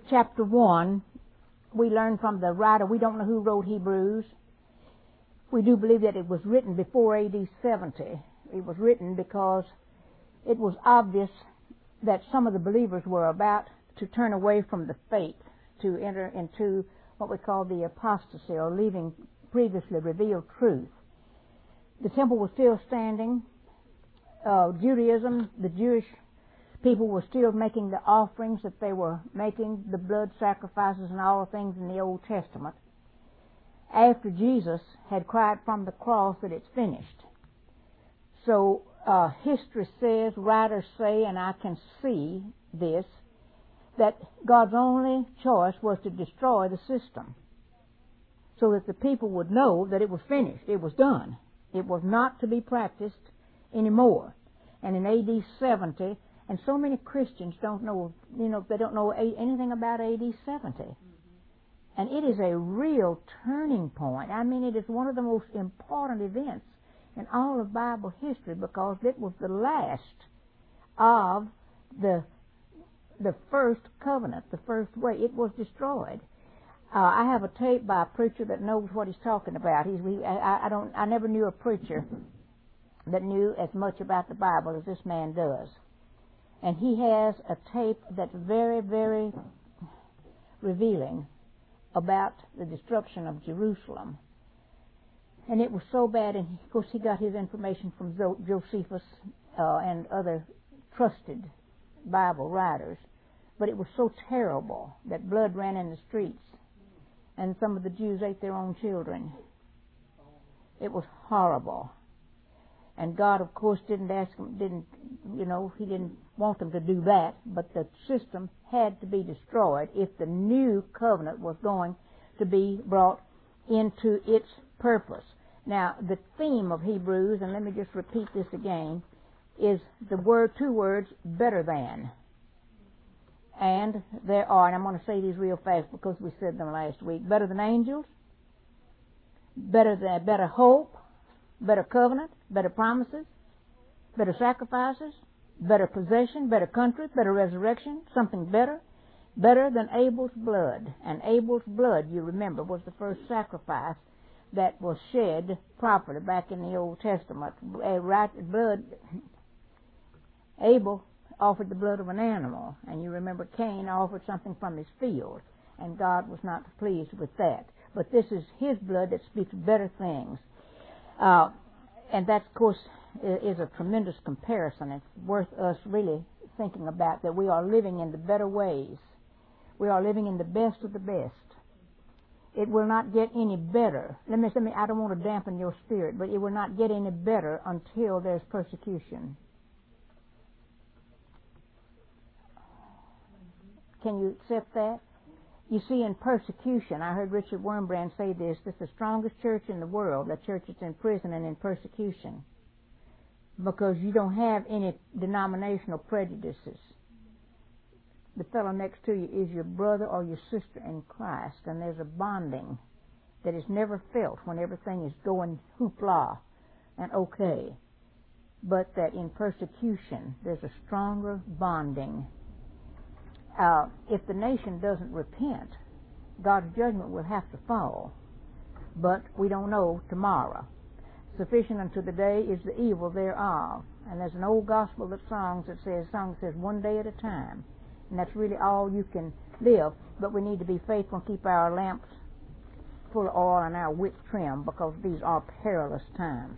chapter 1, we learn from the writer, we don't know who wrote Hebrews. We do believe that it was written before A.D. 70. It was written because it was obvious that some of the believers were about to turn away from the faith to enter into what we call the apostasy, or leaving previously revealed truth. The temple was still standing. Judaism, the Jewish people were still making the offerings that they were making, the blood sacrifices and all the things in the Old Testament, after Jesus had cried from the cross that it's finished. So history says, writers say, and I can see this, that God's only choice was to destroy the system so that the people would know that it was finished, it was done. It was not to be practiced anymore. And in A.D. 70, and so many Christians don't know, they don't know anything about A.D. 70. And it is a real turning point. I mean, it is one of the most important events in all of Bible history, because it was the last of the first covenant, the first way. It was destroyed. I have a tape by a preacher that knows what he's talking about. I never knew a preacher that knew as much about the Bible as this man does. And he has a tape that's very, very revealing about the destruction of Jerusalem. And it was so bad, and of course he got his information from Josephus and other trusted Bible writers. But it was so terrible that blood ran in the streets, and some of the Jews ate their own children. It was horrible. And God, of course, he didn't want them to do that, but the system had to be destroyed if the new covenant was going to be brought into its purpose. Now, the theme of Hebrews, and let me just repeat this again, is the two words, better than. And there are, and I'm going to say these real fast because we said them last week, better than angels, better hope, better covenant, better promises, better sacrifices, better possession, better country, better resurrection, something better than Abel's blood. And Abel's blood, you remember, was the first sacrifice that was shed properly back in the Old Testament. Abel offered the blood of an animal, and you remember Cain offered something from his field, and God was not pleased with that. But this is his blood that speaks better things. And that, of course, is a tremendous comparison. It's worth us really thinking about that we are living in the better ways. We are living in the best of the best. It will not get any better. I don't want to dampen your spirit, but it will not get any better until there's persecution. Can you accept that? You see, in persecution, I heard Richard Wurmbrand say this is the strongest church in the world, the church that's in prison and in persecution, because you don't have any denominational prejudices. The fellow next to you is your brother or your sister in Christ, and there's a bonding that is never felt when everything is going hoopla and okay, but that in persecution there's a stronger bonding. If the nation doesn't repent, God's judgment will have to fall. But we don't know tomorrow. Sufficient unto the day is the evil thereof. And there's an old gospel song that says one day at a time. And that's really all you can live. But we need to be faithful and keep our lamps full of oil and our wick trim, because these are perilous times.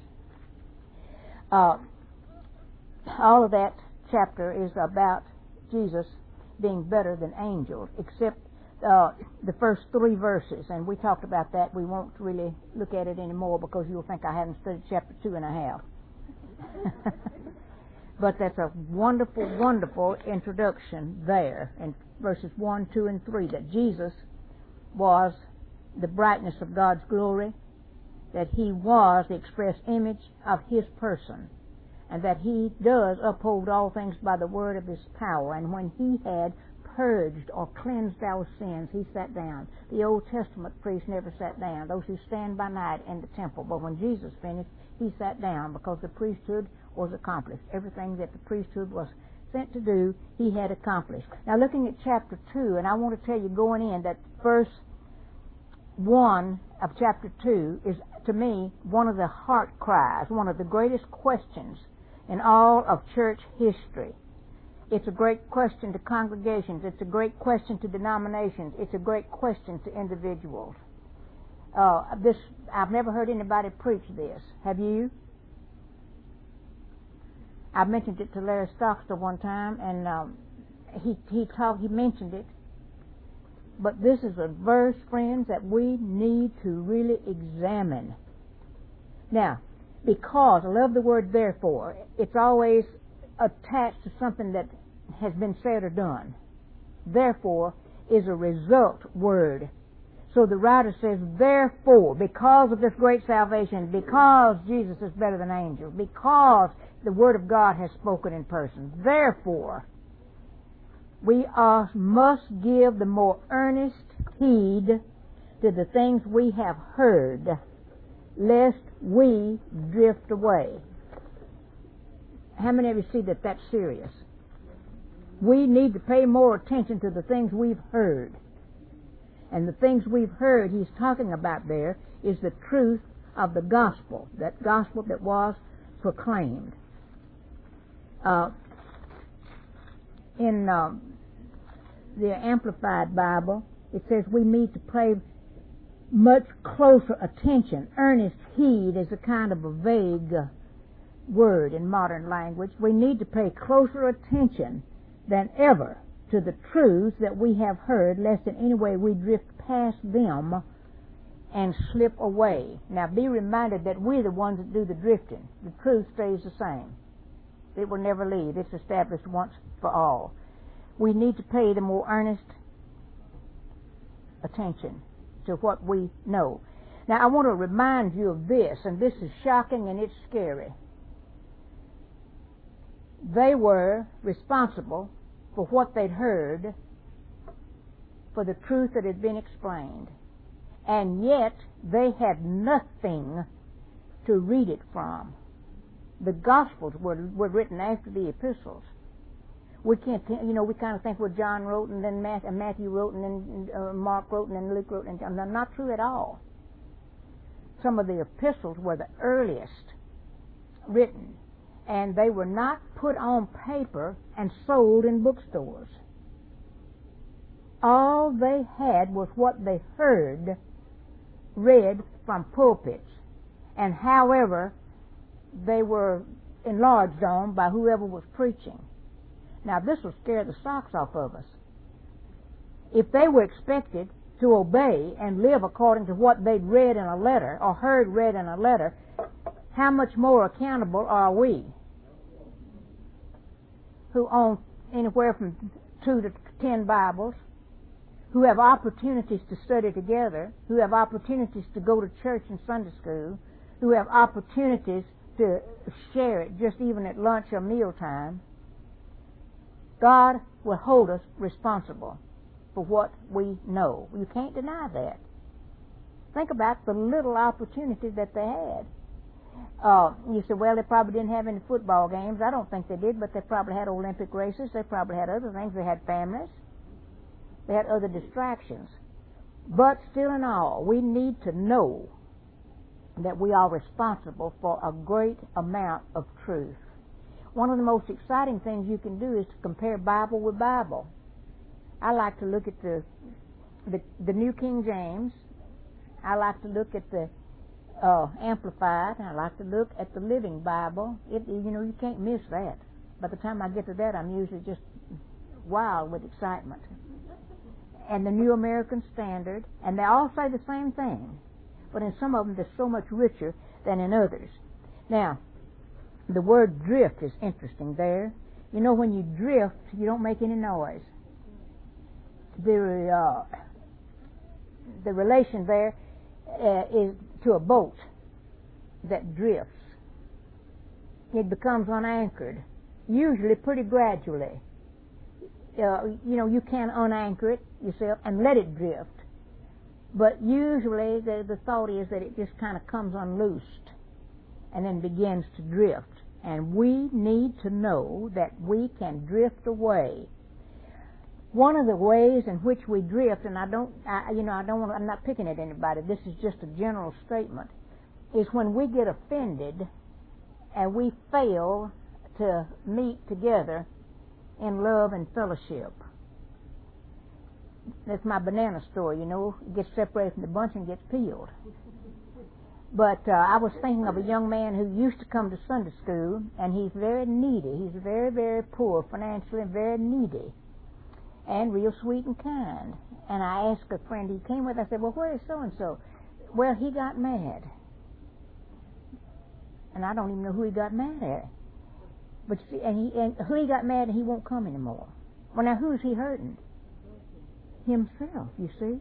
All of that chapter is about Jesus being better than angels, except the first 3 verses, and we talked about that. We won't really look at it anymore because you'll think I haven't studied chapter 2.5. But that's a wonderful, wonderful introduction there in verses 1, 2, and 3, that Jesus was the brightness of God's glory, that He was the express image of His person, and that He does uphold all things by the word of His power. And when He had purged or cleansed our sins, He sat down. The Old Testament priests never sat down, those who stand by night in the temple. But when Jesus finished, He sat down, because the priesthood was accomplished. Everything that the priesthood was sent to do, he had accomplished. Now looking at chapter 2, and I want to tell you going in that verse 1 of chapter 2 is, to me, one of the heart cries, one of the greatest questions in all of church history. It's a great question to congregations. It's a great question to denominations. It's a great question to individuals. I've never heard anybody preach this. Have you? I mentioned it to Larry Stockster one time, and he mentioned it. But this is a verse, friends, that we need to really examine. Now, because I love the word therefore, it's always attached to something that has been said or done. Therefore is a result word. So the writer says, therefore, because of this great salvation, because Jesus is better than angels, because the Word of God has spoken in person, therefore, we must give the more earnest heed to the things we have heard, lest we drift away. How many of you see that that's serious? We need to pay more attention to the things we've heard. And the things we've heard he's talking about there is the truth of the gospel, that gospel that was proclaimed. In the Amplified Bible, it says we need to pay much closer attention. Earnest heed is a kind of a vague word in modern language. We need to pay closer attention than ever to the truths that we have heard, lest in any way we drift past them and slip away. Now be reminded that we're the ones that do the drifting. The truth stays the same. It will never leave. It's established once for all. We need to pay the more earnest attention to what we know. Now I want to remind you of this, and this is shocking and it's scary. They were responsible for what they'd heard, for the truth that had been explained. And yet, they had nothing to read it from. The Gospels were written after the epistles. We can't, we kind of think, well, John wrote, and then Matthew wrote, and then Mark wrote, and then Luke wrote, and not true at all. Some of the epistles were the earliest written, and they were not put on paper and sold in bookstores. All they had was what they heard read from pulpits, and however they were enlarged on by whoever was preaching. Now this will scare the socks off of us. If they were expected to obey and live according to what they'd read in a letter or heard read in a letter, how much more accountable are we, who own anywhere from 2 to 10 Bibles, who have opportunities to study together, who have opportunities to go to church and Sunday school, who have opportunities to share it just even at lunch or mealtime? God will hold us responsible for what we know. You can't deny that. Think about the little opportunity that they had. You say, well, they probably didn't have any football games. I don't think they did, but they probably had Olympic races. They probably had other things. They had families. They had other distractions. But still in all, we need to know that we are responsible for a great amount of truth. One of the most exciting things you can do is to compare Bible with Bible. I like to look at the New King James. I like to look at the Amplified. I like to look at the Living Bible. You can't miss that. By the time I get to that, I'm usually just wild with excitement. And the New American Standard, and they all say the same thing, but in some of them they're so much richer than in others. Now, the word drift is interesting there. When you drift, you don't make any noise. The relation there is to a boat that drifts. It becomes unanchored, usually pretty gradually. You can unanchor it yourself and let it drift. But usually the thought is that it just kind of comes unloosed and then begins to drift. And we need to know that we can drift away. One of the ways in which we drift, and I'm not picking at anybody, this is just a general statement, is when we get offended and we fail to meet together in love and fellowship. That's my banana story, It gets separated from the bunch and gets peeled. But I was thinking of a young man who used to come to Sunday school, and he's very needy. He's very, very poor financially and very needy, and real sweet and kind. And I asked a friend he came with, I said, well, where is so-and-so? Well, he got mad. And I don't even know who he got mad at. But see, and who he got mad and he won't come anymore. Well, now who's he hurting? Himself, you see.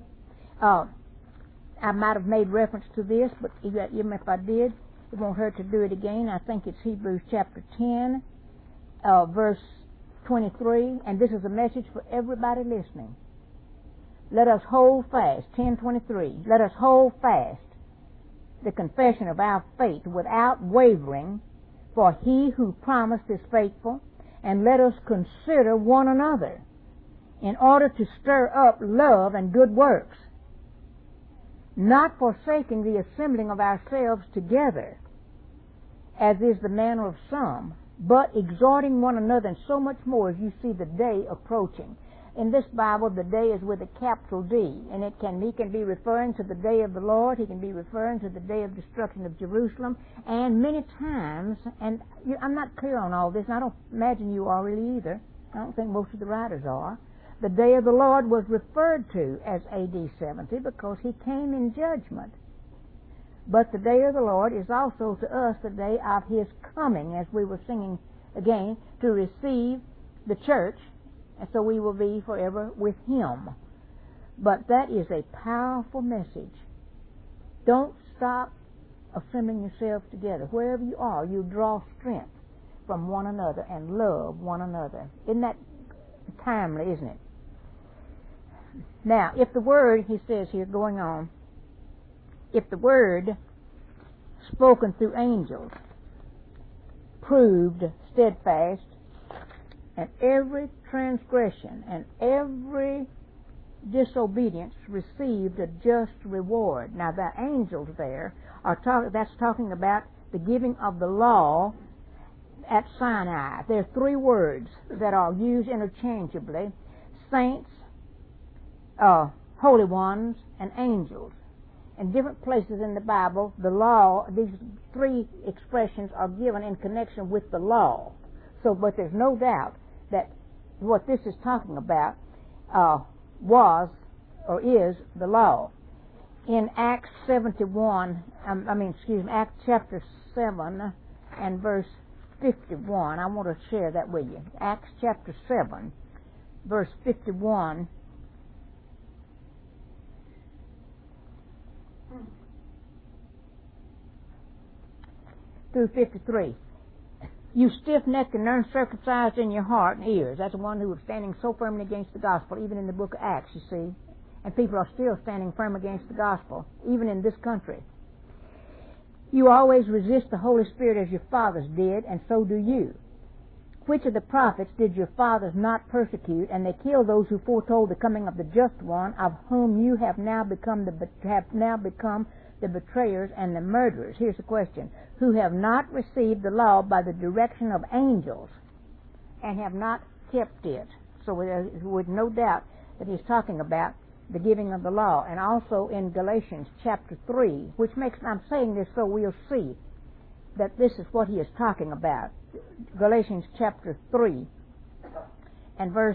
I might have made reference to this, but even if I did, it won't hurt to do it again. I think it's Hebrews chapter 10, verse 23, and this is a message for everybody listening. Let us hold fast, 10:23. Let us hold fast the confession of our faith without wavering, for he who promised is faithful, and let us consider one another in order to stir up love and good works, not forsaking the assembling of ourselves together, as is the manner of some, but exhorting one another, and so much more as you see the day approaching. In this Bible, the day is with a capital D, and he can be referring to the day of the Lord, he can be referring to the day of destruction of Jerusalem, and many times, and I'm not clear on all this, and I don't imagine you are really either. I don't think most of the writers are. The day of the Lord was referred to as AD 70 because he came in judgment. But the day of the Lord is also to us the day of his coming, as we were singing again, to receive the church, and so we will be forever with him. But that is a powerful message. Don't stop assembling yourselves together. Wherever you are, you draw strength from one another and love one another. Isn't that timely, isn't it? Now, if the word, he says here, going on, if the word spoken through angels proved steadfast, and every transgression and every disobedience received a just reward. Now, the angels there that's talking about the giving of the law at Sinai. There are three words that are used interchangeably: saints, holy ones, and angels. In different places in the Bible, the law, these three expressions are given in connection with the law. But there's no doubt that what this is talking about was or is the law. In Acts 71, Acts chapter 7 and verse 51, I want to share that with you. Acts chapter 7, verse 51. Through 53. You stiff-necked and uncircumcised in your heart and ears. That's the one who was standing so firmly against the gospel, even in the book of Acts, you see. And people are still standing firm against the gospel, even in this country. You always resist the Holy Spirit as your fathers did, and so do you. Which of the prophets did your fathers not persecute, and they killed those who foretold the coming of the just one, of whom you have now become the betrayers and the murderers? Here's the question: who have not received the law by the direction of angels, and have not kept it. So with no doubt that he's talking about the giving of the law. And also in Galatians chapter 3, which I'm saying this so we'll see that this is what he is talking about. Galatians chapter 3 and verse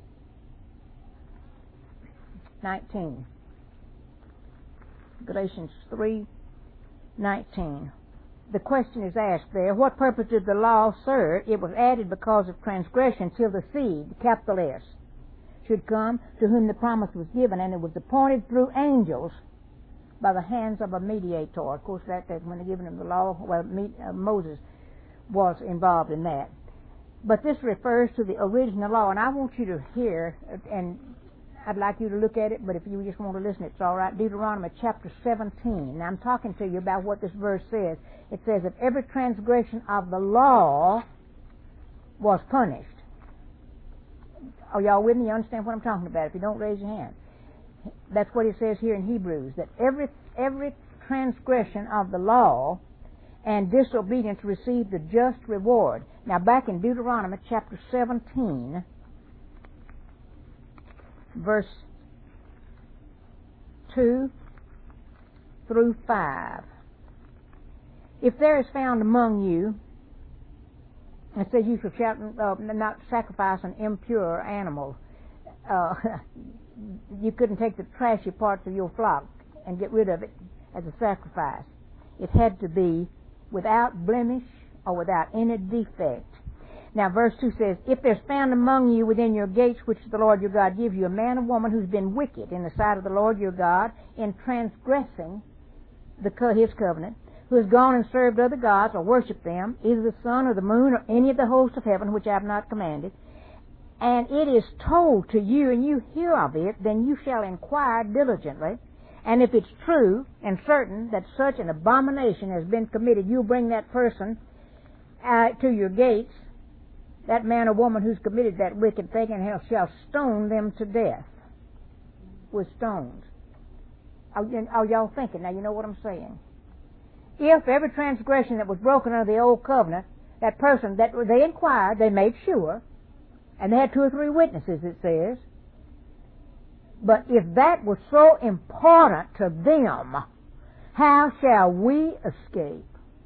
19. Galatians 3:19. The question is asked there: what purpose did the law serve? It was added because of transgression till the seed, capital S, should come, to whom the promise was given, and it was appointed through angels by the hands of a mediator. Of course, that when they're giving him the law, Moses was involved in that. But this refers to the original law, and I want you to hear, and I'd like you to look at it, but if you just want to listen, it's all right. Deuteronomy chapter 17. Now, I'm talking to you about what this verse says. It says, if every transgression of the law was punished. Are y'all with me? You understand what I'm talking about? If you don't, raise your hand. That's what it says here in Hebrews, that every transgression of the law and disobedience received a just reward. Now, back in Deuteronomy chapter 17, verse 2 through 5. If there is found among you, it says you shall not sacrifice an impure animal. You couldn't take the trashy parts of your flock and get rid of it as a sacrifice. It had to be without blemish or without any defect. Now, verse 2 says, if there's found among you within your gates, which the Lord your God gives you, a man or woman who's been wicked in the sight of the Lord your God in transgressing his covenant, who has gone and served other gods or worshipped them, either the sun or the moon or any of the hosts of heaven, which I have not commanded, and it is told to you, and you hear of it, then you shall inquire diligently. And if it's true and certain that such an abomination has been committed, you'll bring that person to your gates, that man or woman who's committed that wicked thing, and shall stone them to death with stones. Are y'all thinking? Now, you know what I'm saying. If every transgression that was broken under the old covenant, that person, that they inquired, they made sure, and they had 2 or 3 witnesses, it says. But if that was so important to them, how shall we escape?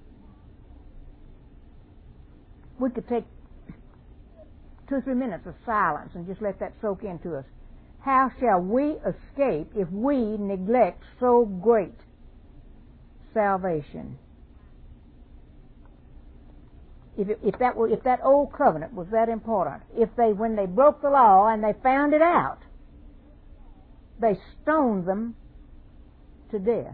We could take 2 or 3 minutes of silence and just let that soak into us. How shall we escape if we neglect so great salvation? If that old covenant was that important, when they broke the law and they found it out, they stoned them to death.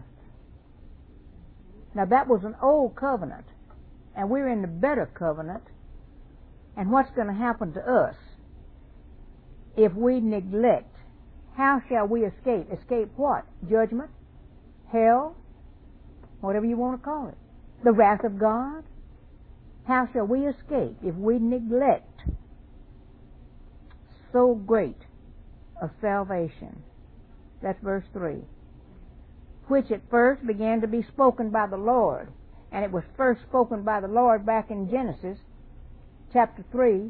Now, that was an old covenant, and we're in the better covenant. And what's going to happen to us if we neglect? How shall we escape? Escape what? Judgment? Hell? Whatever you want to call it. The wrath of God? How shall we escape if we neglect so great a salvation? That's verse 3. Which at first began to be spoken by the Lord. And it was first spoken by the Lord back in Genesis chapter 3,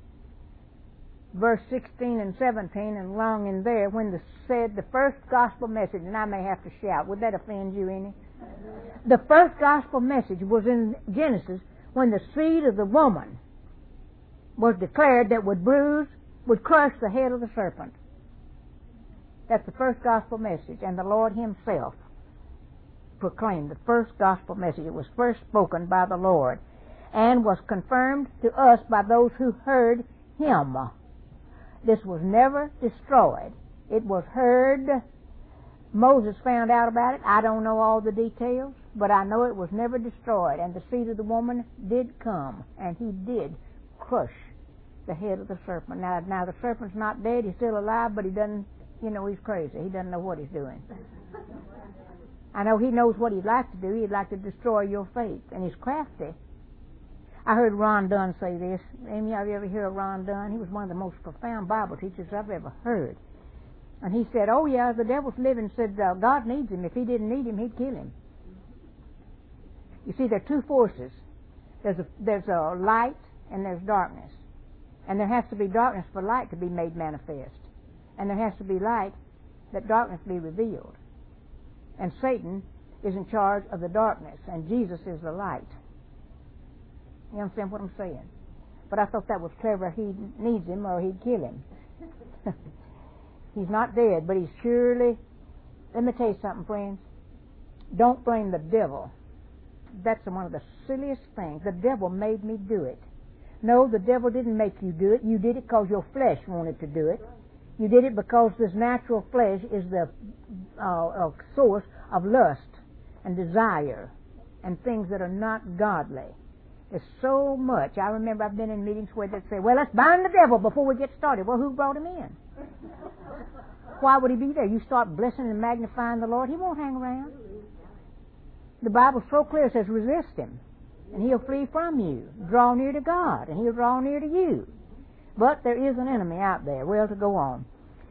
verse 16 and 17, and along in there, when the first gospel message, and I may have to shout, would that offend you any? The first gospel message was in Genesis, when the seed of the woman was declared that would crush the head of the serpent. That's the first gospel message, and the Lord Himself proclaimed the first gospel message. It was first spoken by the Lord, and was confirmed to us by those who heard Him. This was never destroyed. It was heard. Moses found out about it. I don't know all the details, but I know it was never destroyed. And the seed of the woman did come, and he did crush the head of the serpent. Now the serpent's not dead. He's still alive, but he doesn't, he's crazy. He doesn't know what he's doing. I know he knows what he'd like to do. He'd like to destroy your faith, and he's crafty. I heard Ron Dunn say this. Amy, have you ever heard of Ron Dunn? He was one of the most profound Bible teachers I've ever heard. And he said, oh yeah, the devil's living, said God needs him. If he didn't need him, he'd kill him. You see, there are 2 forces. There's a light and there's darkness. And there has to be darkness for light to be made manifest. And there has to be light that darkness be revealed. And Satan is in charge of the darkness, and Jesus is the light. You understand what I'm saying? But I thought that was clever. He needs him or he'd kill him. He's not dead, but he's surely... Let me tell you something, friends. Don't blame the devil. That's one of the silliest things. The devil made me do it. No, the devil didn't make you do it. You did it because your flesh wanted to do it. You did it because this natural flesh is the source of lust and desire and things that are not godly. There's so much. I remember I've been in meetings where they'd say, well, let's bind the devil before we get started. Well, who brought him in? why would he be there? You start blessing and magnifying the Lord, he won't hang around. The Bible's so clear, it says resist him, and he'll flee from you. Draw near to God, and he'll draw near to you. But there is an enemy out there. Well, to go on.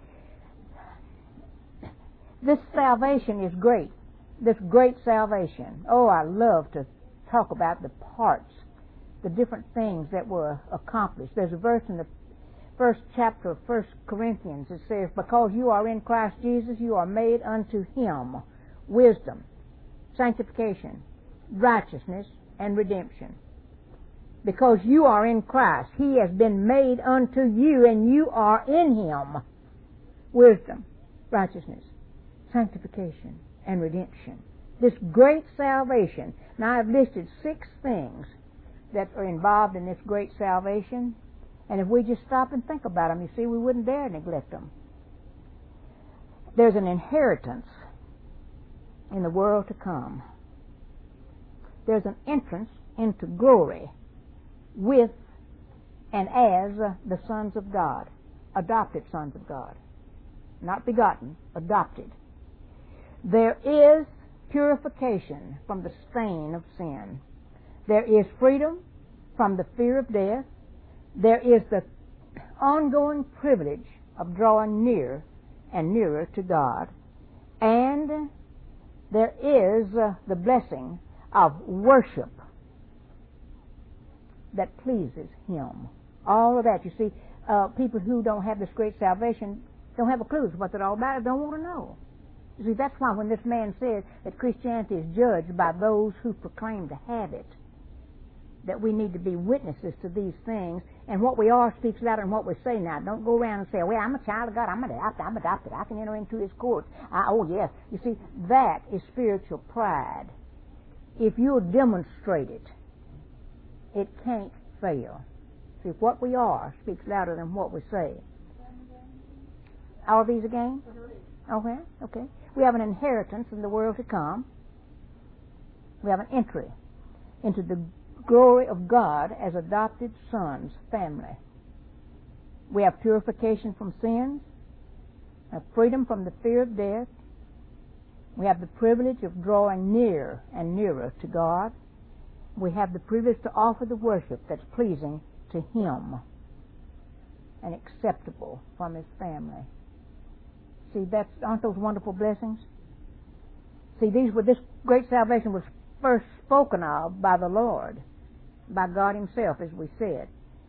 This salvation is great. This great salvation. Oh, I love to talk about the parts, the different things that were accomplished. There's a verse in the first chapter of 1 Corinthians. It says, because you are in Christ Jesus, you are made unto him wisdom, sanctification, righteousness, and redemption. Because you are in Christ, he has been made unto you, and you are in him wisdom, righteousness, sanctification, and redemption. This great salvation. Now I've listed 6 things that are involved in this great salvation, and if we just stop and think about them, you see, we wouldn't dare neglect them. There's an inheritance in the world to come. There's an entrance into glory with and as the sons of God, adopted sons of God. Not begotten, adopted. There is purification from the stain of sin. There is freedom from the fear of death. There is the ongoing privilege of drawing near and nearer to God. And there is the blessing of worship that pleases him. All of that, you see, people who don't have this great salvation don't have a clue what they're all about, don't want to know. You see, that's why when this man said that Christianity is judged by those who proclaim to have it, that we need to be witnesses to these things, and what we are speaks louder than what we say now. Don't go around and say, well, I'm a child of God, I'm adopted, I can enter into his courts. Oh, yes. You see, that is spiritual pride. If you'll demonstrate it, it can't fail. See, what we are speaks louder than what we say. All of these again? Okay, okay. We have an inheritance in the world to come. We have an entry into the glory of God as adopted sons, family. We have purification from sins, have freedom from the fear of death. We have the privilege of drawing near and nearer to God. We have the privilege to offer the worship that's pleasing to him and acceptable from his family. See, aren't those wonderful blessings? See, this great salvation was first spoken of by the Lord, by God himself, as we said,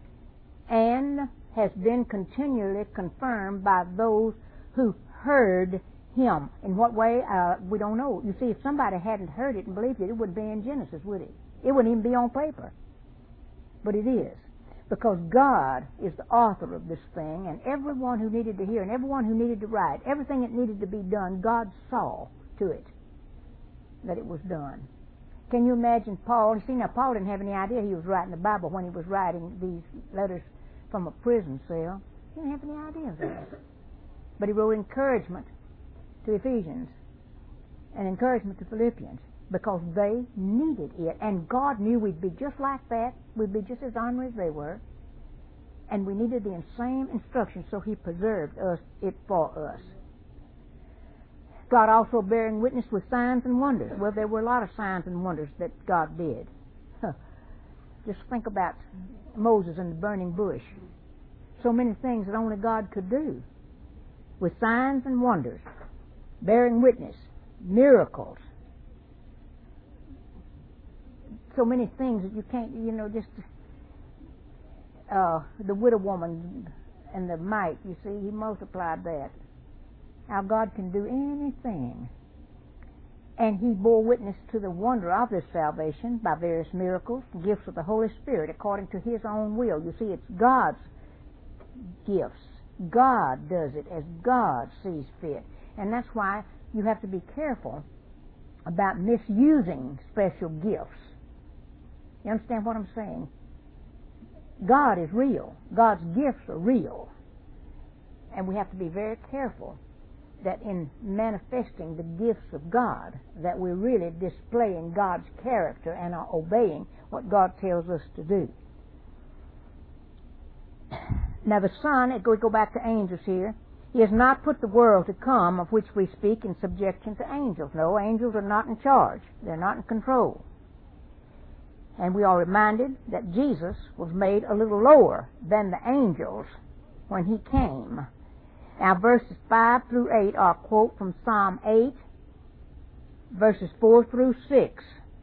and has been continually confirmed by those who heard him. In what way? We don't know. You see, if somebody hadn't heard it and believed it, it wouldn't be in Genesis, would it? It wouldn't even be on paper. But it is. Because God is the author of this thing, and everyone who needed to hear and everyone who needed to write, everything that needed to be done, God saw to it that it was done. Can you imagine Paul? You see, now Paul didn't have any idea he was writing the Bible when he was writing these letters from a prison cell. He didn't have any idea of that. But he wrote encouragement to Ephesians and encouragement to Philippians because they needed it. And God knew we'd be just like that. We'd be just as honorary as they were. And we needed the same instruction, so he preserved it for us. God also bearing witness with signs and wonders. Well, there were a lot of signs and wonders that God did. Just think about Moses and the burning bush. So many things that only God could do. With signs and wonders, bearing witness, miracles. So many things that you can't, just the widow woman and the mite, you see, he multiplied that. How God can do anything. And he bore witness to the wonder of this salvation by various miracles, gifts of the Holy Spirit according to his own will. You see, it's God's gifts. God does it as God sees fit. And that's why you have to be careful about misusing special gifts. You understand what I'm saying? God is real. God's gifts are real. And we have to be very careful that in manifesting the gifts of God, that we're really displaying God's character and are obeying what God tells us to do. Now the Son, we go back to angels here, He has not put the world to come of which we speak in subjection to angels. No, angels are not in charge. They're not in control. And we are reminded that Jesus was made a little lower than the angels when he came. Now, verses 5 through 8 are a quote from Psalm 8, verses 4 through 6.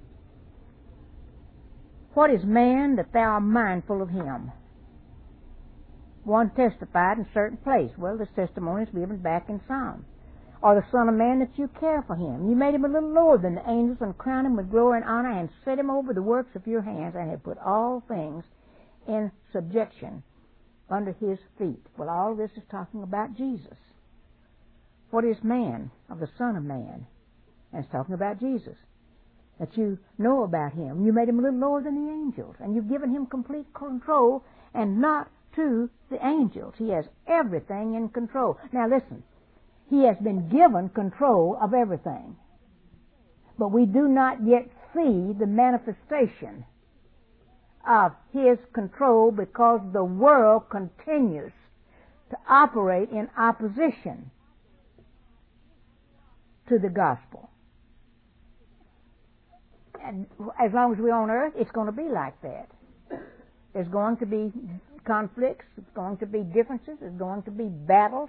What is man that thou art mindful of him? One testified in a certain place. Well, this testimony is given back in Psalm. Or the Son of Man that you care for him. You made him a little lower than the angels and crowned him with glory and honor and set him over the works of your hands and have put all things in subjection under his feet. Well, all this is talking about Jesus. What is man? Of the Son of Man. And it's talking about Jesus. That you know about him. You made him a little lower than the angels. And you've given him complete control and not to the angels. He has everything in control. Now listen. He has been given control of everything. But we do not yet see the manifestation of his control because the world continues to operate in opposition to the gospel. And as long as we're on earth, it's going to be like that. There's going to be conflicts. There's going to be differences. There's going to be battles.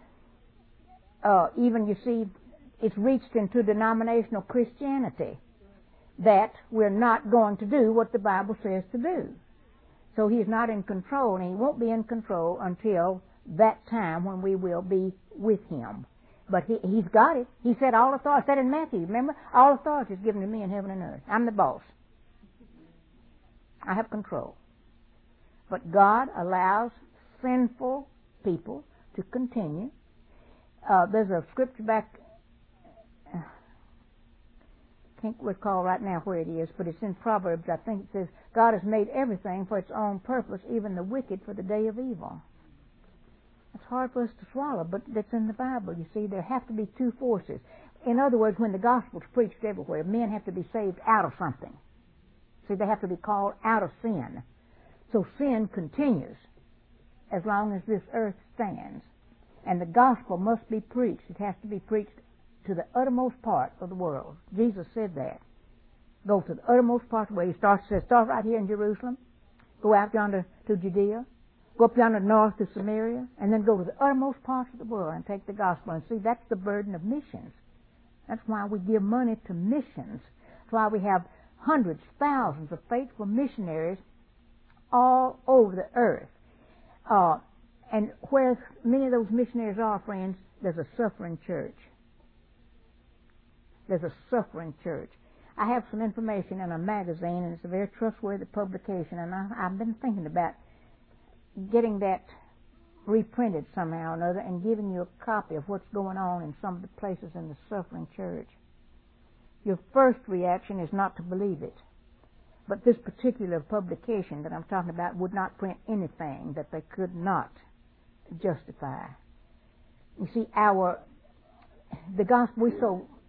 Even, you see, it's reached into denominational Christianity that we're not going to do what the Bible says to do. So he's not in control, and he won't be in control until that time when we will be with him. But he's got it. He said all authority. Said in Matthew, remember? All authority is given to me in heaven and earth. I'm the boss. I have control. But God allows sinful people to continue. There's a scripture back, can't recall right now where it is, but it's in Proverbs. I think it says, God has made everything for its own purpose, even the wicked for the day of evil. It's hard for us to swallow, but that's in the Bible. You see, there have to be two forces. In other words, when the gospel's preached everywhere, men have to be saved out of something. See, they have to be called out of sin. So sin continues as long as this earth stands. And the gospel must be preached. It has to be preached to the uttermost part of the world. Jesus said that. Go to the uttermost part of the world. He says, start right here in Jerusalem. Go out yonder to Judea. Go up yonder north to Samaria. And then go to the uttermost parts of the world and take the gospel. And see, that's the burden of missions. That's why we give money to missions. That's why we have hundreds, thousands of faithful missionaries all over the earth. And where many of those missionaries are, friends, there's a suffering church. There's a suffering church. I have some information in a magazine, and it's a very trustworthy publication, and I've been thinking about getting that reprinted somehow or another and giving you a copy of what's going on in some of the places in the suffering church. Your first reaction is not to believe it. But this particular publication that I'm talking about would not print anything that they could not justify. You see, the gospel, we're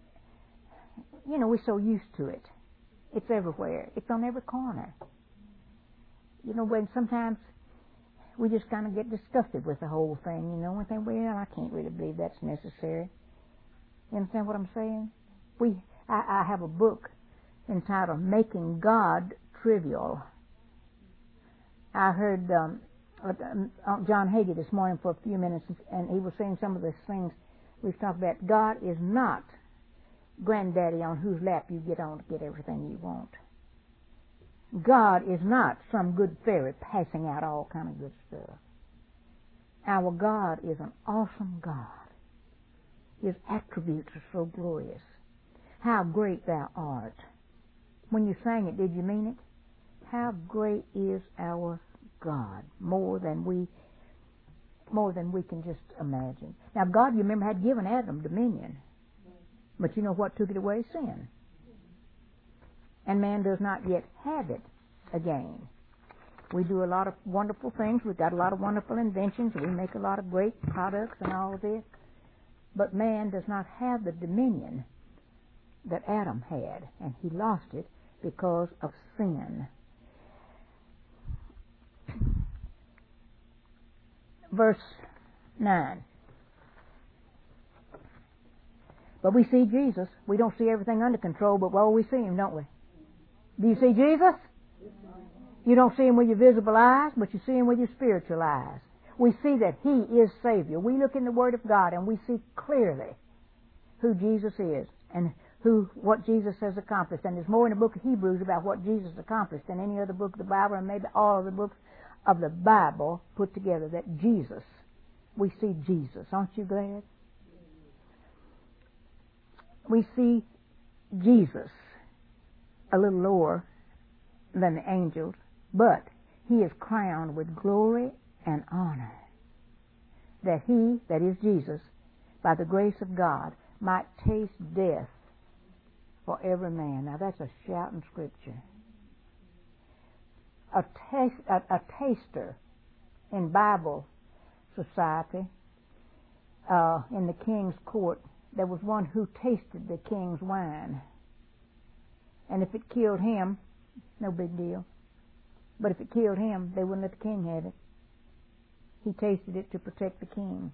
so used to it. It's everywhere. It's on every corner. You know, when sometimes we just kind of get disgusted with the whole thing, you know, and think, well, I can't really believe that's necessary. You understand what I'm saying? I have a book entitled Making God Trivial. I heard John Hagee this morning for a few minutes, and he was saying some of the things we've talked about. God is not granddaddy on whose lap you get on to get everything you want. God is not some good fairy passing out all kind of good stuff. Our God is an awesome God. His attributes are so glorious. How great thou art. When you sang it, did you mean it? How great is our God, more than we can just imagine. Now, God, you remember, had given Adam dominion. But you know what took it away? Sin. And man does not yet have it again. We do a lot of wonderful things. We've got a lot of wonderful inventions. We make a lot of great products and all of this. But man does not have the dominion that Adam had, and he lost it because of sin. Verse 9. But we see Jesus. We don't see everything under control, but well, we see Him, don't we? Do you see Jesus? You don't see Him with your visible eyes, but you see Him with your spiritual eyes. We see that He is Savior. We look in the Word of God and we see clearly who Jesus is and what Jesus has accomplished. And there's more in the book of Hebrews about what Jesus accomplished than any other book of the Bible, and maybe all of the books of the Bible put together. That Jesus, we see Jesus. Aren't you glad? We see Jesus a little lower than the angels, but He is crowned with glory and honor, that He, that is Jesus, by the grace of God, might taste death for every man. Now that's a shouting scripture. A taster in Bible society, in the king's court, there was one who tasted the king's wine. And if it killed him, no big deal. But if it killed him, they wouldn't let the king have it. He tasted it to protect the king.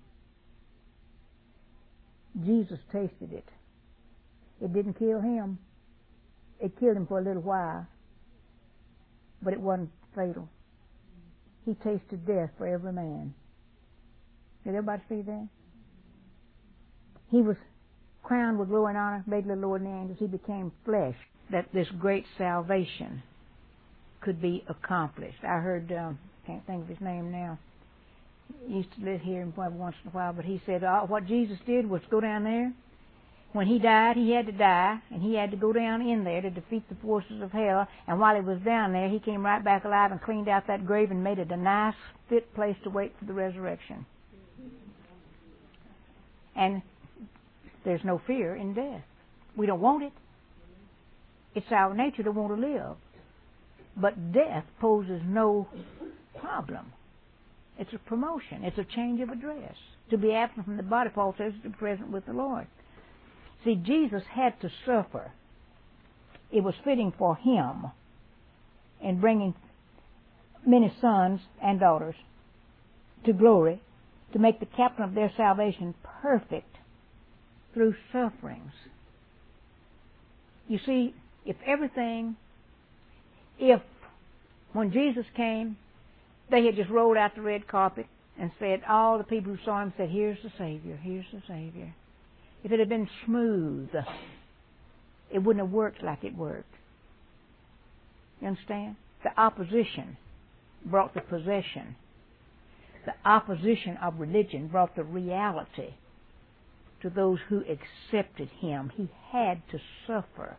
Jesus tasted it. It didn't kill him. It killed him for a little while, but it wasn't fatal. He tasted death for every man. Did everybody see that? He was crowned with glory and honor, made a little lower than the angels. He became flesh, that this great salvation could be accomplished. I heard, can't think of his name now, he used to live here once in a while, but he said what Jesus did was go down there. When He died, He had to die, and He had to go down in there to defeat the forces of hell. And while He was down there, He came right back alive and cleaned out that grave and made it a nice, fit place to wait for the resurrection. And there's no fear in death. We don't want it. It's our nature to want to live. But death poses no problem. It's a promotion. It's a change of address. To be absent from the body, Paul says, to be present with the Lord. See, Jesus had to suffer. It was fitting for Him in bringing many sons and daughters to glory, to make the captain of their salvation perfect through sufferings. You see, if when Jesus came, they had just rolled out the red carpet and said, all the people who saw Him said, here's the Savior, here's the Savior. If it had been smooth, it wouldn't have worked like it worked. You understand? The opposition brought the possession. The opposition of religion brought the reality to those who accepted Him. He had to suffer.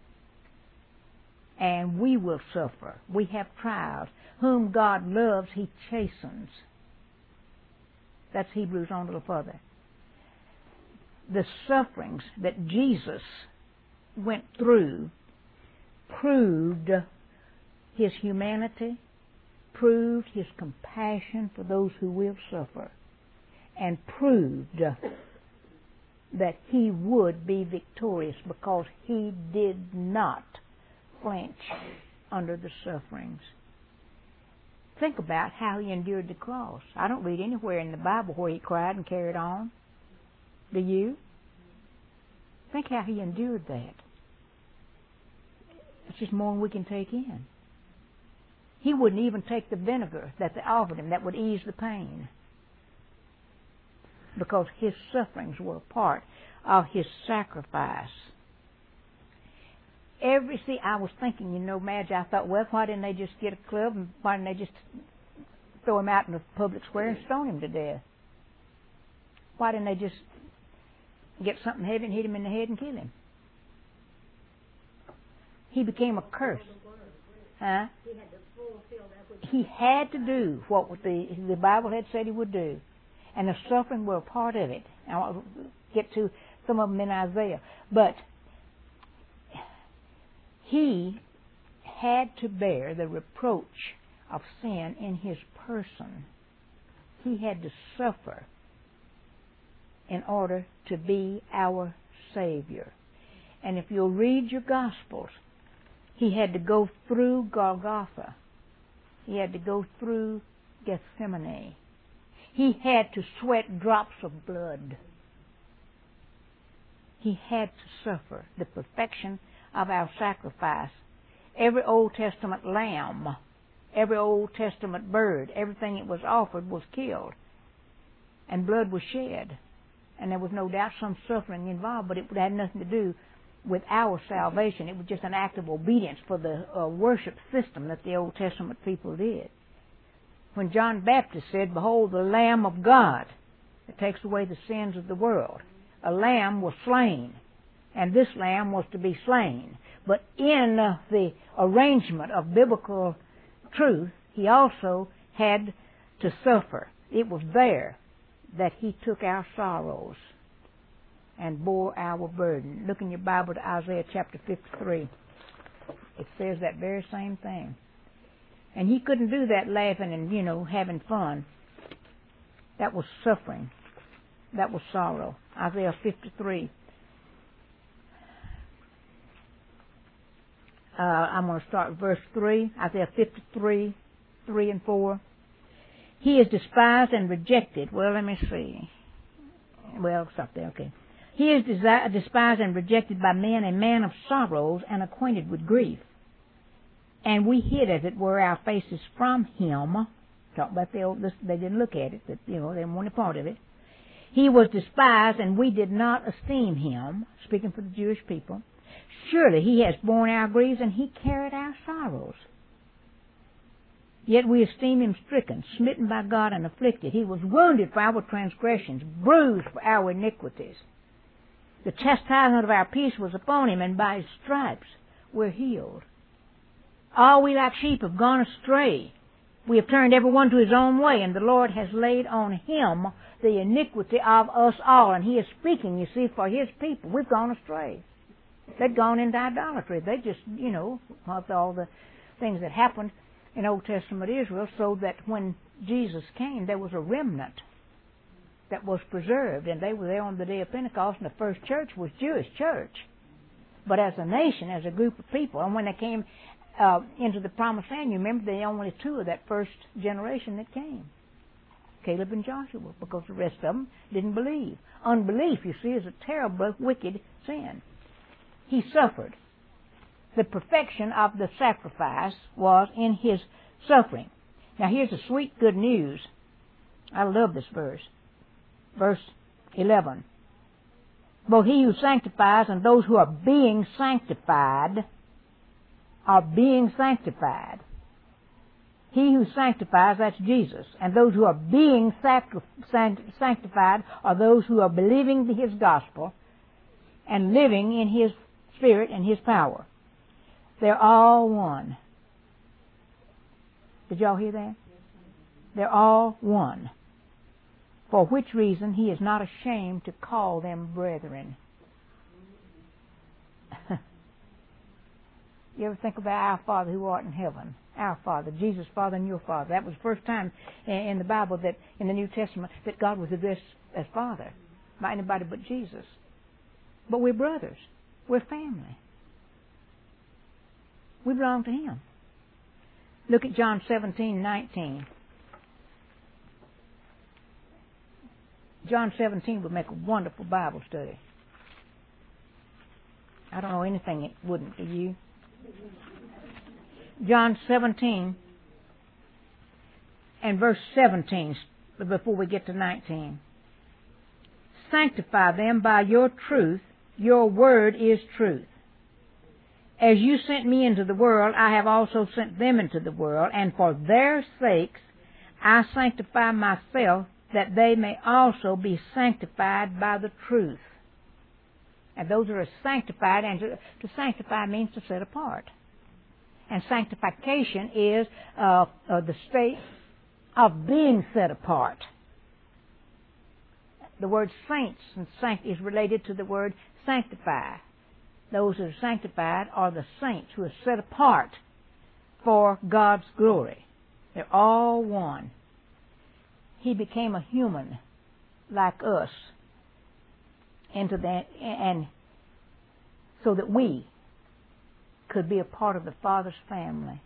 And we will suffer. We have trials. Whom God loves, He chastens. That's Hebrews on a little further. The sufferings that Jesus went through proved His humanity, proved His compassion for those who will suffer, and proved that He would be victorious because He did not flinch under the sufferings. Think about how He endured the cross. I don't read anywhere in the Bible where He cried and carried on. Do you? Think how He endured that. It's just more than we can take in. He wouldn't even take the vinegar that they offered Him that would ease the pain, because His sufferings were a part of His sacrifice. I was thinking, Madge, I thought, well, why didn't they just get a club and why didn't they just throw Him out in the public square and stone Him to death? Why didn't they just get something heavy and hit Him in the head and kill Him? He became a curse. Huh? He had to do what the Bible had said He would do. And the suffering were a part of it. I'll get to some of them in Isaiah. But He had to bear the reproach of sin in His person. He had to suffer in order to be our Savior. And if you'll read your Gospels, He had to go through Golgotha. He had to go through Gethsemane. He had to sweat drops of blood. He had to suffer the perfection of our sacrifice. Every Old Testament lamb, every Old Testament bird, everything that was offered was killed. And blood was shed. And there was no doubt some suffering involved, but it had nothing to do with our salvation. It was just an act of obedience for the worship system that the Old Testament people did. When John Baptist said, "Behold the Lamb of God that takes away the sins of the world," a lamb was slain, and this lamb was to be slain. But in the arrangement of biblical truth, he also had to suffer. It was there that he took our sorrows and bore our burden. Look in your Bible to Isaiah chapter 53. It says that very same thing. And he couldn't do that laughing and, having fun. That was suffering. That was sorrow. Isaiah 53. I'm going to start with verse 3. Isaiah 53, 3 and 4. He is despised and rejected. Well, let me see. Well, stop there, okay. He is despised and rejected by men, a man of sorrows and acquainted with grief. And we hid, as it were, our faces from him. Talk about they didn't look at it, but, they weren't a part of it. He was despised, and we did not esteem him, speaking for the Jewish people. Surely he has borne our griefs, and he carried our sorrows. Yet we esteem him stricken, smitten by God, and afflicted. He was wounded for our transgressions, bruised for our iniquities. The chastisement of our peace was upon him, and by his stripes we're healed. All we like sheep have gone astray. We have turned every one to his own way, and the Lord has laid on him the iniquity of us all. And he is speaking, you see, for his people. We've gone astray. They'd gone into idolatry. They just, with all the things that happened in Old Testament Israel, so that when Jesus came, there was a remnant that was preserved, and they were there on the day of Pentecost, and the first church was Jewish church. But as a nation, as a group of people, and when they came into the Promised Land, you remember, there were only two of that first generation that came, Caleb and Joshua, because the rest of them didn't believe. Unbelief, you see, is a terrible, wicked sin. He suffered. The perfection of the sacrifice was in his suffering. Now here's the sweet good news. I love this verse. Verse 11. Both he who sanctifies and those who are being sanctified are being sanctified. He who sanctifies, that's Jesus. And those who are being sanctified are those who are believing his gospel and living in his Spirit and his power. They're all one. Did y'all hear that? They're all one. For which reason he is not ashamed to call them brethren. You ever think about our Father who art in heaven? Our Father, Jesus' Father and your Father. That was the first time in the Bible, that in the New Testament, that God was addressed as Father by anybody but Jesus. But we're brothers. We're family. We belong to him. Look at John 17:19. John 17 would make a wonderful Bible study. I don't know anything it wouldn't, do you? John 17 and verse 17, before we get to 19. Sanctify them by your truth. Your word is truth. As you sent me into the world, I have also sent them into the world, and for their sakes I sanctify myself, that they may also be sanctified by the truth. And those are sanctified, and to sanctify means to set apart. And sanctification is the state of being set apart. The word saints and is related to the word sanctify. Those that are sanctified are the saints who are set apart for God's glory. They're all one. He became a human like us, into that, and so that we could be a part of the Father's family.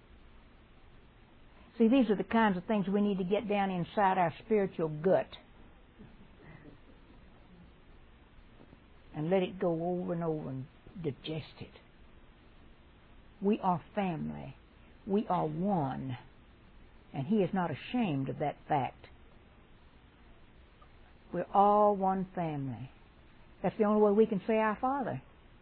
See, these are the kinds of things we need to get down inside our spiritual gut and let it go over and over and digest it. We are family. We are one. And He is not ashamed of that fact. We're all one family. That's the only way we can say our Father.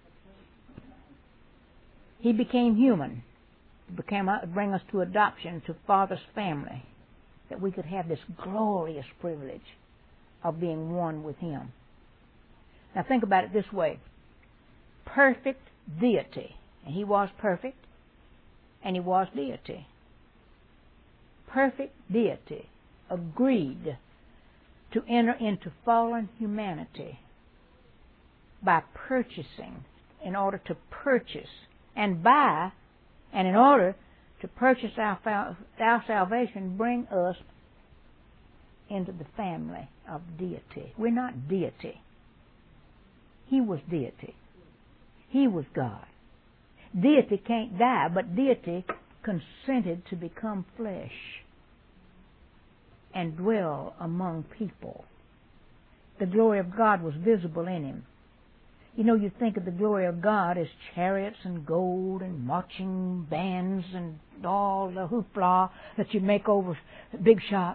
He became human. Bring us to adoption, to Father's family, that we could have this glorious privilege of being one with Him. Now think about it this way. Perfect deity. And He was perfect, and He was deity. Perfect deity agreed to enter into fallen humanity by purchasing, in order to purchase and buy, and in order to purchase our salvation, bring us into the family of deity. We're not deity. He was deity. He was God. Deity can't die, but deity consented to become flesh and dwell among people. The glory of God was visible in Him. You know, you think of the glory of God as chariots and gold and marching bands and all the hoopla that you make over big shots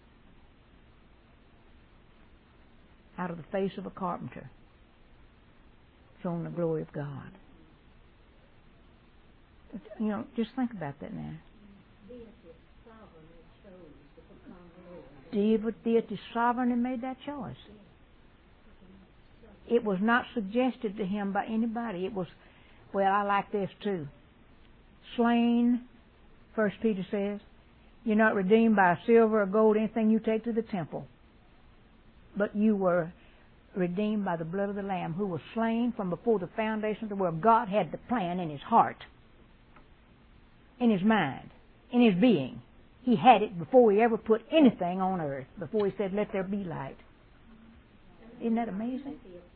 out of the face of a carpenter, showing the glory of God. You know, just think about that now. Deity sovereignly made that choice. It was not suggested to Him by anybody. It was, well, I like this too. Slain, 1 Peter says, you're not redeemed by silver or gold, anything you take to the temple. But you were redeemed by the blood of the Lamb, who was slain from before the foundation of the world. God had the plan in His heart, in His mind, in His being. He had it before He ever put anything on earth, before He said, let there be light. Isn't that amazing?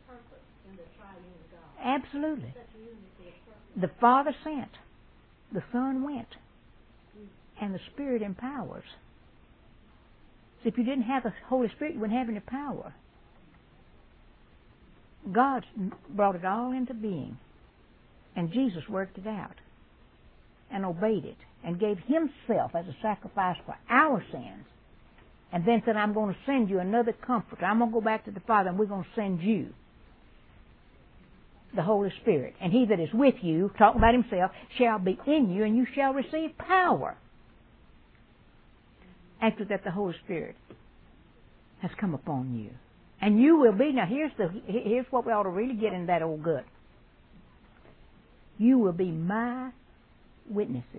Absolutely. The Father sent, the Son went, and the Spirit empowers. So if you didn't have the Holy Spirit, you wouldn't have any power. God brought it all into being, and Jesus worked it out and obeyed it and gave Himself as a sacrifice for our sins, and then said, I'm going to send you another comforter. I'm going to go back to the Father, and we're going to send you the Holy Spirit. And He that is with you, talking about Himself, shall be in you, and you shall receive power. After that, the Holy Spirit has come upon you. And you will be, now here's what we ought to really get in that old gut. You will be my witnesses.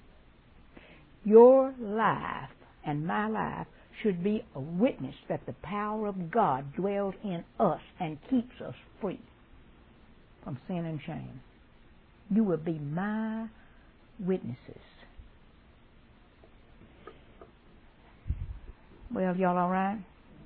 Your life and my life should be a witness that the power of God dwells in us and keeps us free from sin and shame. You will be my witnesses. Well, y'all all right?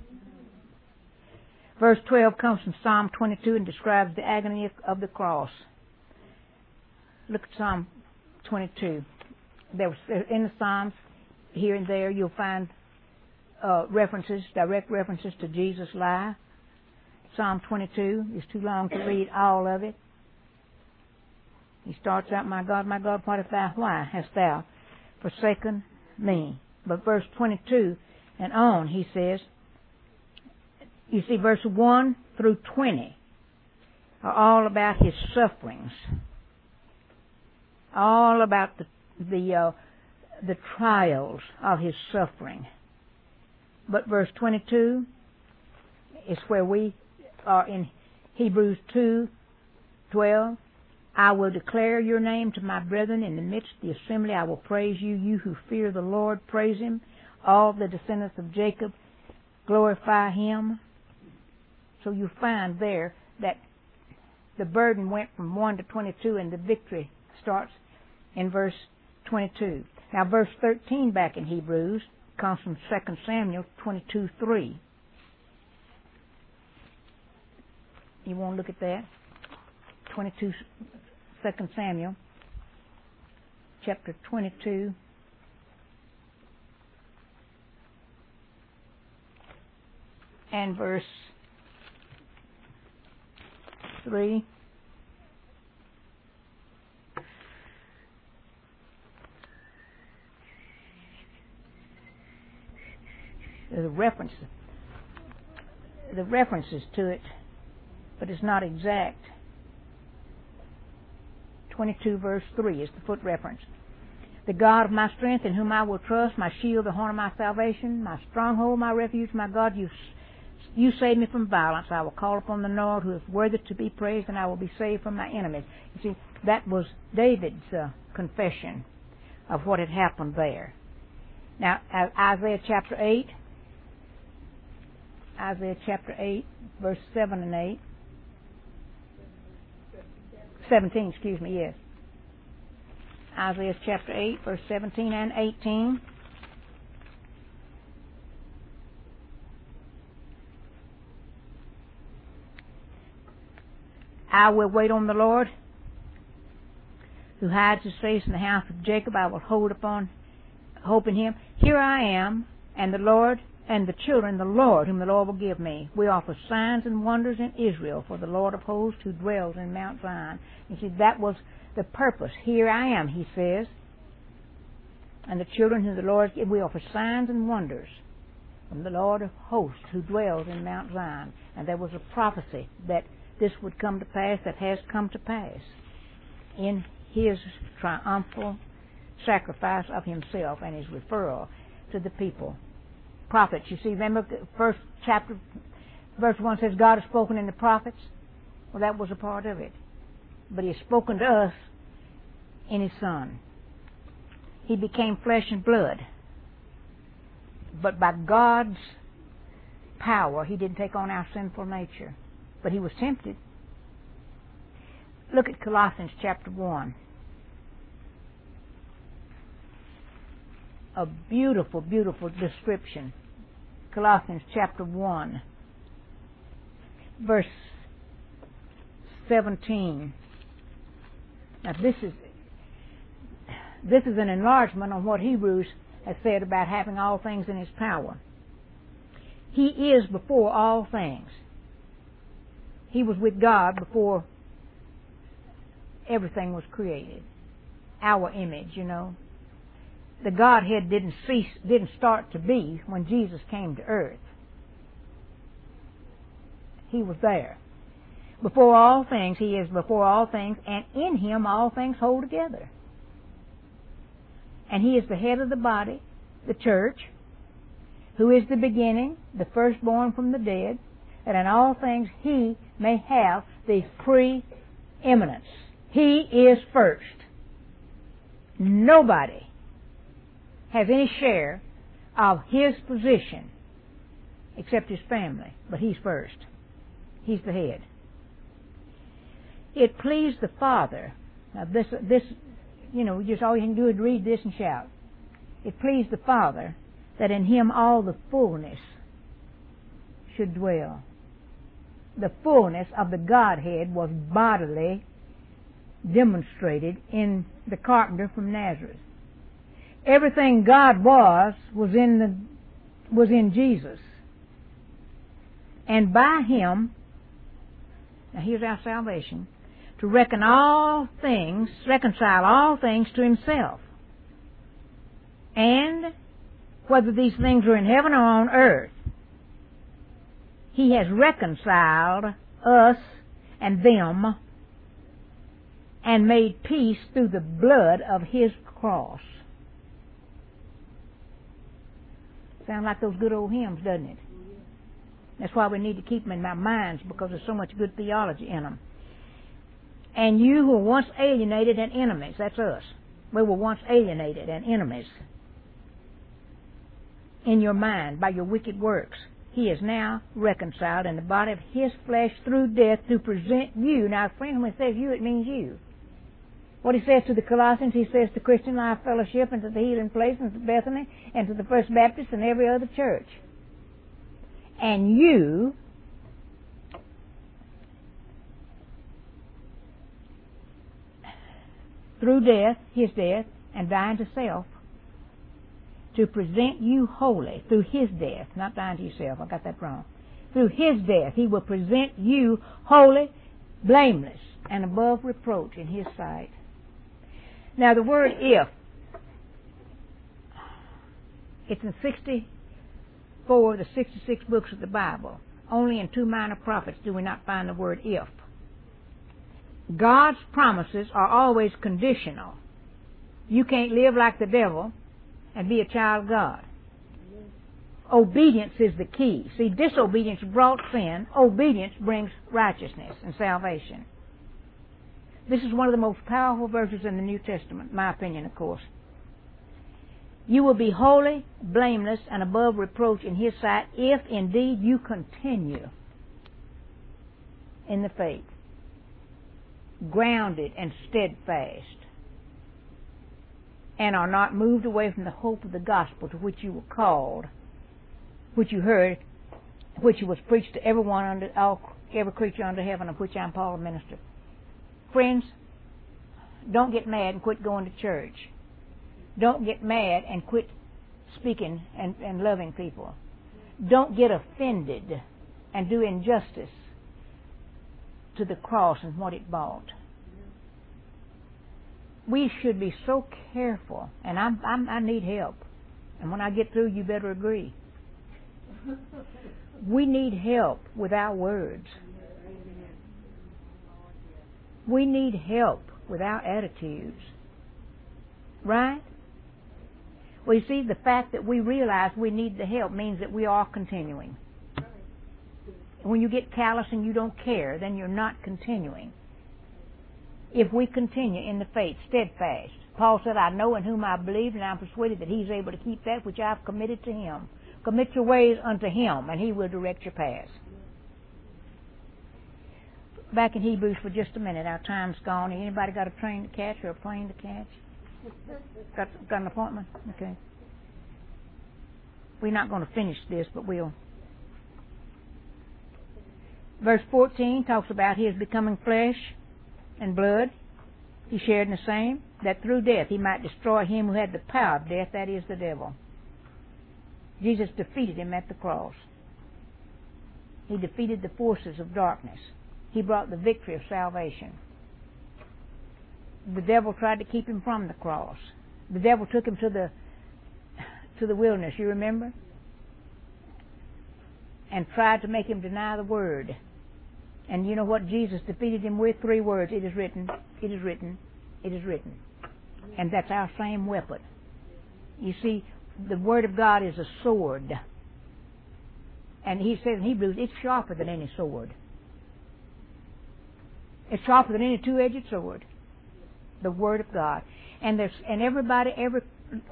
Verse 12 comes from Psalm 22 and describes the agony of the cross. Look at Psalm 22. In the Psalms, here and there, you'll find direct references to Jesus' life. Psalm 22 is too long to read all of it. He starts out, my God, why hast thou forsaken me? But verse 22 and on, he says, you see, verse 1 through 20 are all about His sufferings, all about the trials of His suffering. But verse 22 is where we are in Hebrews 2:12. I will declare your name to my brethren in the midst of the assembly. I will praise you. You who fear the Lord, praise Him. All the descendants of Jacob, glorify Him. So you find there that the burden went from 1 to 22 and the victory starts in verse 22. Now verse 13 back in Hebrews comes from 2 Samuel 22:3. You want to look at that? 2 Samuel chapter 22. And verse 3. There's the references to it, but it's not exact. 22 verse 3 is the foot reference. The God of my strength, in whom I will trust, my shield, the horn of my salvation, my stronghold, my refuge, my God, you save me from violence. I will call upon the Lord, who is worthy to be praised, and I will be saved from my enemies. You see, that was David's confession of what had happened there. Now, Isaiah chapter 8, verse 7 and 8. 17, excuse me, yes. Isaiah chapter 8, verse 17 and 18. I will wait on the Lord, who hides his face in the house of Jacob. I will hope in him. Here I am, and the Lord, and the children, the Lord, whom the Lord will give me. We offer signs and wonders in Israel for the Lord of hosts, who dwells in Mount Zion. You see, that was the purpose. Here I am, he says, and the children whom the Lord give. We offer signs and wonders from the Lord of hosts, who dwells in Mount Zion. And there was a prophecy that this would come to pass, that has come to pass in his triumphal sacrifice of himself and his referral to the people. Prophets, you see, remember the first chapter, verse 1 says God has spoken in the prophets. Well, that was a part of it. But he has spoken to us in his Son. He became flesh and blood. But by God's power, he didn't take on our sinful nature. But he was tempted. Look at Colossians chapter 1. A beautiful, beautiful description. Colossians chapter 1, verse 17. Now this is an enlargement on what Hebrews has said about having all things in his power. He is before all things. He was with God before everything was created. Our image, you know. The Godhead didn't start to be when Jesus came to earth. He was there. Before all things, he is before all things, and in him all things hold together. And he is the head of the body, the church, who is the beginning, the firstborn from the dead, that in all things he may have the preeminence. He is first. Nobody has any share of his position except his family, but he's first. He's the head. It pleased the Father. Now this, you know, just all you can do is read this and shout. It pleased the Father that in him all the fullness should dwell. The fullness of the Godhead was bodily demonstrated in the carpenter from Nazareth. Everything God was in Jesus. And by him, now here's our salvation, to reconcile all things to himself. And whether these things are in heaven or on earth, he has reconciled us and them and made peace through the blood of his cross. Sound like those good old hymns, doesn't it? That's why we need to keep them in our minds, because there's so much good theology in them. And you who were once alienated and enemies, that's us. We were once alienated and enemies in your mind by your wicked works. He is now reconciled in the body of his flesh through death to present you. Now, friend, when it says you, it means you. What he says to the Colossians, he says to Christian Life Fellowship and to the Healing Place and to Bethany and to the First Baptist and every other church. And you through death, his death, and dying to self, to present you holy through his death, not dying to yourself, I got that wrong. Through his death, he will present you holy blameless, and above reproach in His sight. Now the word if, it's in 64 of the 66 books of the Bible. Only in 2 minor prophets do we not find the word if. God's promises are always conditional. You can't live like the devil and be a child of God. Obedience is the key. See, disobedience brought sin. Obedience brings righteousness and salvation. This is one of the most powerful verses in the New Testament, my opinion, of course. You will be holy, blameless, and above reproach in His sight if indeed you continue in the faith, grounded and steadfast, and are not moved away from the hope of the gospel to which you were called, which you heard, which was preached to everyone every creature under heaven, of which I'm Paul, a minister. Friends, don't get mad and quit going to church. Don't get mad and quit speaking and loving people. Don't get offended and do injustice to the cross and what it bought. We should be so careful, and I need help. And when I get through, you better agree. We need help with our words. We need help with our attitudes. Right? Well, you see, the fact that we realize we need the help means that we are continuing. When you get callous and you don't care, then you're not continuing. If we continue in the faith, steadfast. Paul said, I know in whom I believe, and I'm persuaded that He's able to keep that which I've committed to Him. Commit your ways unto Him, and He will direct your paths. Back in Hebrews for just a minute. Our time's gone. Anybody got a train to catch or a plane to catch? Got an appointment? Okay. We're not going to finish this, but we'll. Verse 14 talks about His becoming flesh and blood. He shared in the same, that through death He might destroy him who had the power of death, that is, the devil. Jesus defeated him at the cross. He defeated the forces of darkness. He brought the victory of salvation. The devil tried to keep him from the cross. The devil took him to the wilderness, you remember? And tried to make him deny the word. And you know what Jesus defeated him with? 3 words. It is written, it is written, it is written. And that's our same weapon. You see, the Word of God is a sword. And He says in Hebrews, it's sharper than any sword. It's sharper than any 2-edged sword. The Word of God. And everybody, every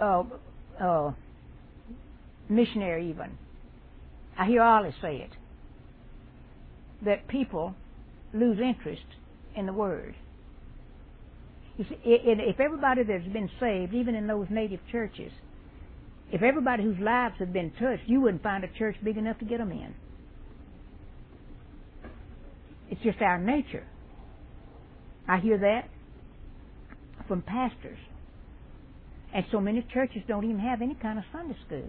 missionary even, I hear Ollie say it, that people lose interest in the Word. You see, if everybody that's been saved, even in those native churches, if everybody whose lives have been touched, you wouldn't find a church big enough to get them in. It's just our nature. I hear that from pastors. And so many churches don't even have any kind of Sunday school.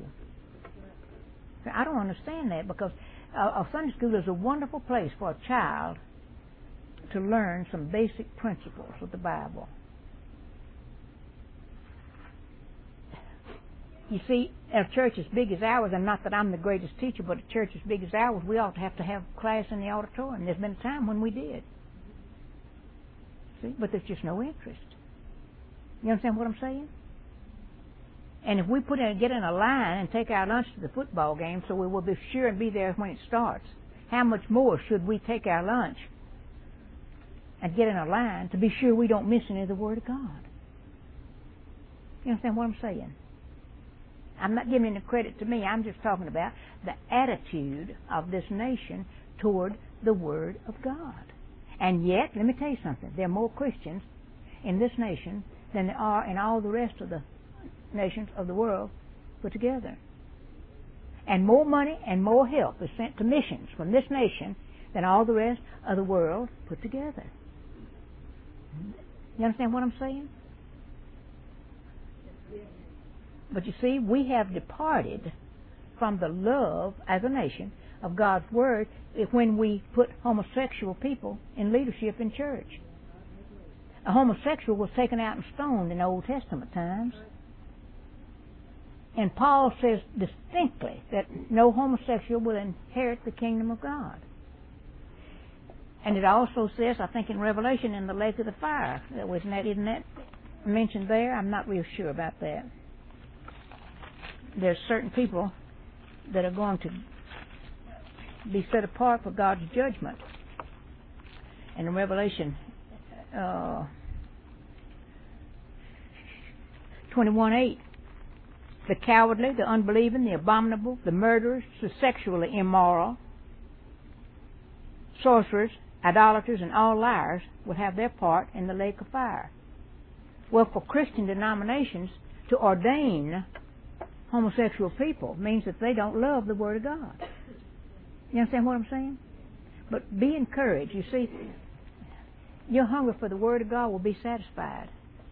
I don't understand that, because a Sunday school is a wonderful place for a child to learn some basic principles of the Bible. You see, a church as big as ours, and not that I'm the greatest teacher, but a church as big as ours, we ought to have class in the auditorium. There's been a time when we did. See? But there's just no interest. You understand what I'm saying? And if we get in a line and take our lunch to the football game so we will be sure and be there when it starts, how much more should we take our lunch and get in a line to be sure we don't miss any of the Word of God? You understand what I'm saying? I'm not giving any credit to me. I'm just talking about the attitude of this nation toward the Word of God. And yet, let me tell you something. There are more Christians in this nation than there are in all the rest of the nations of the world put together. And more money and more help is sent to missions from this nation than all the rest of the world put together. You understand what I'm saying? But you see, we have departed from the love, as a nation, of God's Word when we put homosexual people in leadership in church. A homosexual was taken out and stoned in Old Testament times. And Paul says distinctly that no homosexual will inherit the kingdom of God. And it also says, I think in Revelation, in the lake of the fire. Isn't that mentioned there? I'm not real sure about that. There's certain people that are going to be set apart for God's judgment. And in Revelation 21:8, the cowardly, the unbelieving, the abominable, the murderers, the sexually immoral, sorcerers, idolaters, and all liars will have their part in the lake of fire. Well, for Christian denominations to ordain homosexual people means that they don't love the Word of God. You understand what I'm saying? But be encouraged. You see, your hunger for the Word of God will be satisfied.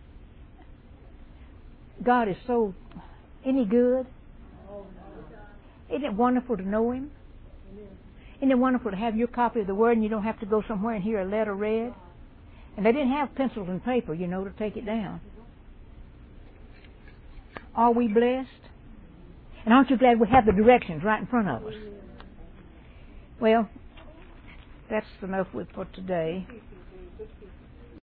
God is so... Isn't He good? Isn't it wonderful to know Him? Isn't it wonderful to have your copy of the Word and you don't have to go somewhere and hear a letter read? And they didn't have pencils and paper, to take it down. Are we blessed? And aren't you glad we have the directions right in front of us? Well, that's enough for today.